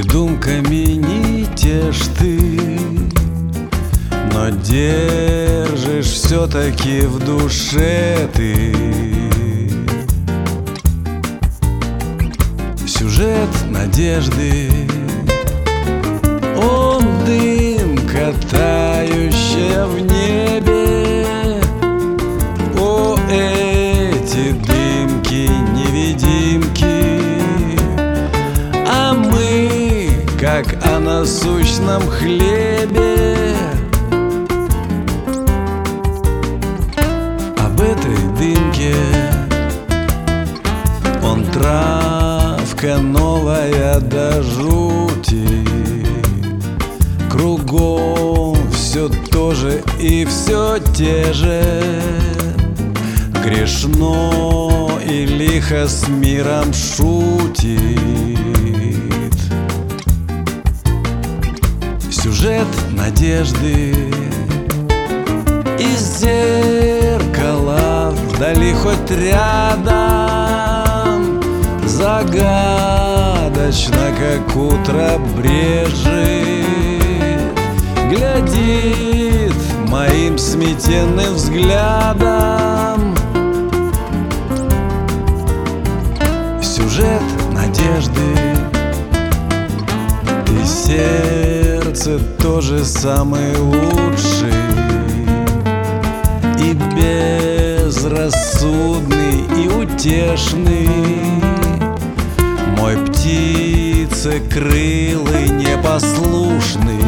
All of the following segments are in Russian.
Придумками не тешь ты, но держишь все-таки в душе ты сюжет надежды. Он дымка, тающая в небе. О, эти дымки-невидимки, а мы, как о насущном хлебе. Об этой дымке он травка новая до жути. Кругом все то же и все те же. Грешно и лихо с миром шутит. Сюжет надежды. Из зеркала вдали хоть рядом загадочно, как утро брежет, глядит моим сметенным взглядом. Сюжет надежды. И сердце тоже самый лучший и безрассудный, и утешный. Мой птицекрылый непослушный.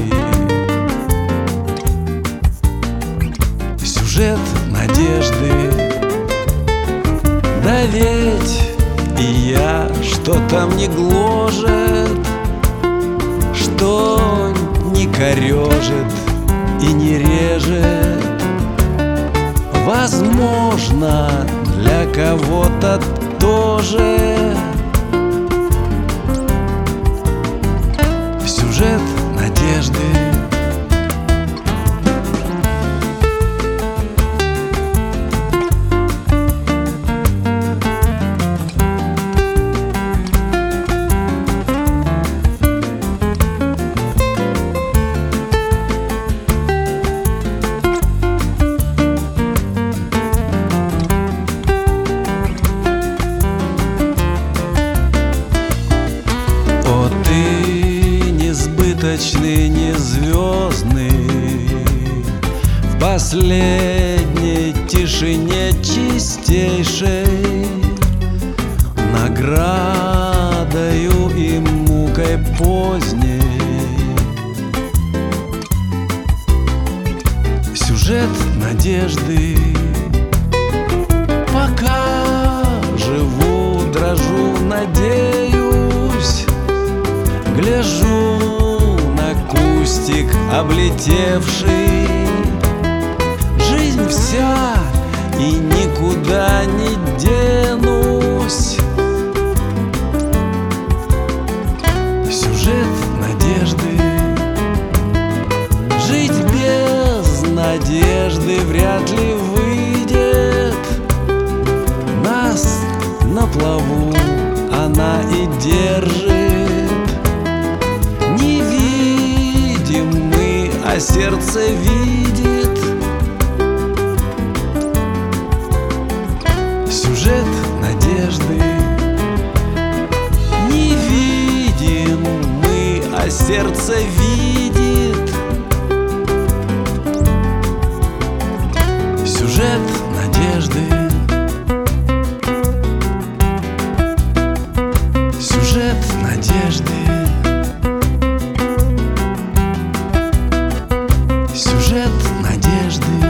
Сюжет надежды. Да ведь и я, что там не гложет, что не корежит и не режет, возможно, для кого-то тоже. Сюжет надежды. Несбыточный, не звездный, в последней тишине чистейшей, наградою и мукой поздней. Сюжет надежды. Пока живу, дрожу, надеюсь, гляжу на кустик облетевший. Жизнь вся, и никуда не денусь. Сюжет надежды. Жить без надежды вряд ли выйдет. Нас на плаву она и держит. Не видим мы, а сердце видит. Сюжет надежды. Не видим мы, а сердце видит. Сюжет надежды. Сюжет надежды. Сюжет надежды.